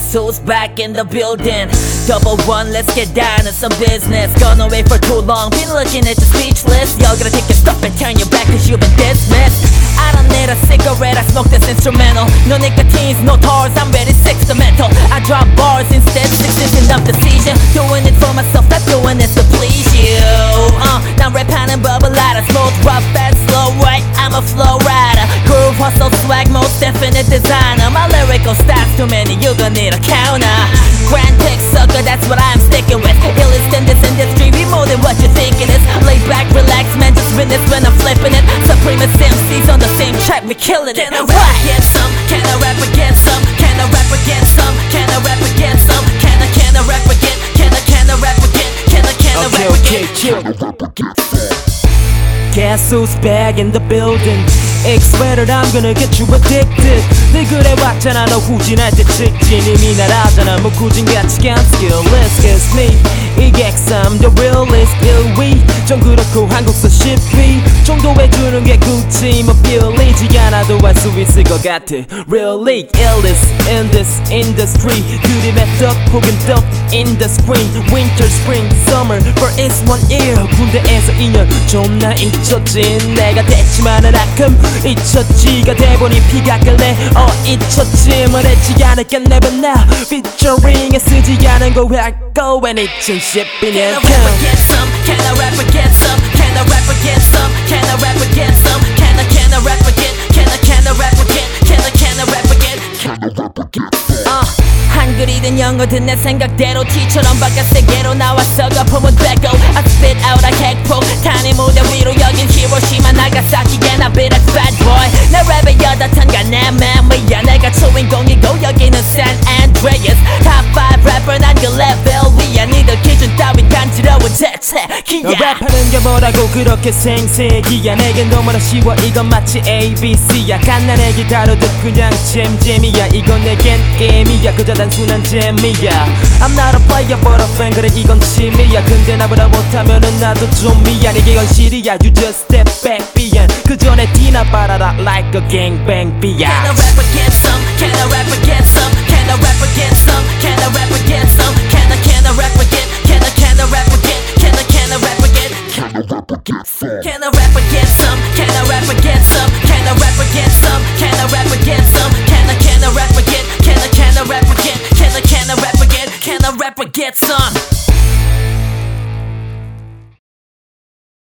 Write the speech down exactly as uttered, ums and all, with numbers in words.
Guess who's back in the building? Double one, let's get down to some business. Gone away for too long, been looking at you speechless. Y'all gotta take your stuff and turn your back cause you've been dismissed. I don't need a cigarette, I smoke this instrumental. No nicotines, no tars, I'm very sentimental. I drop bars instead, six is enough decision. Doing it for myself, not doing this to please you. Uh, now 랩하는 bubble lighter, smooth, rough, and slow, right? I'm a flow rider. Groove, hustle, swag, most definite designer. My lyrical style's too many, you gon' need a counter. Grand tech sucker, that's what I'm sticking with. Illest in this industry, be more than what you think it is. Lay back, relax, man, just witness when I'm flipping it. Supremest M Cs on the same track, we killing it. Can I rap against some? Can I rap against some? Can I rap against some? Can I rap against some? Can I, can I rap again? Can I, can I rap again? Can I, can I rap again? Okay, okay, Guess who's back in the building? I swear that I'm gonna get you addicted. 늘 그래봤잖아 너 후진할 때 직진 이미 날아잖아 무구진같이 간 skilless It's me 이 객삼 the realest 일 위 좀 그렇고 한국서 십 위 정도 해주는 게 굳이 뭐 빌리지 않아도 할 수 있을 것 같아 Really illest in this industry 그림의 떡 혹은 떡 in the screen Winter, spring, summer for it's one year 군대에서 이 년 존나 잊혔지 내가 됐지만은 가끔 잊혔지가 돼보니 피가 끓네 어 잊혔지 말했지 않을까 never now featuring에 쓰지 않은 거 할거 when 잊은 십이년 Can I rap against some? Can I rap against some? Can I rap against some? Can I rap against some? Can I, can I rap again? Can I, can I rap again? Can I, can I rap again? Can I rap again? Uh, 한글이든 영어든 내 생각대로 티처럼 바깥 세계로 나왔어 거품은 빼고 I spit out a 핵폭 탄이 무대 위로 여긴 히로시마 나가사키에 나 be that bad boy 내 랩의 여닫한가 내 맘이야 내가 주인공이고 여기는 San Andreas Top five rapper 난 그 레벨 위야 니들 기준 따윈 간지러운 재채기야 랩하는 게 뭐라고 그렇게 생색이야 내겐 너무나 쉬워 이건 마치 A B C야 갓난애기 다루듯 그냥 잼잼이야 이건 내겐 게임이야 그저 단순한 재미야 I'm not a player but a fan 그래 이건 취미야 근데 나보다 못하면은 나도 좀 미안해 이게 현실이야 You just step back 비안 그 전에 티나 빨아라 like a gangbang 비야 Can I rap against some? Can I rap against some? Can I rap against some? Can I rap against some? Can I, can I rap again? Can I, can I rap again? Can I, can I rap again? Can I rap against some? Can I rap against some? Can I rap against some? Can I rap against some? Can I rap against some? Can I, can I rap again? Can I, can I rap again? Can I, can I rap again? Can I rap against some?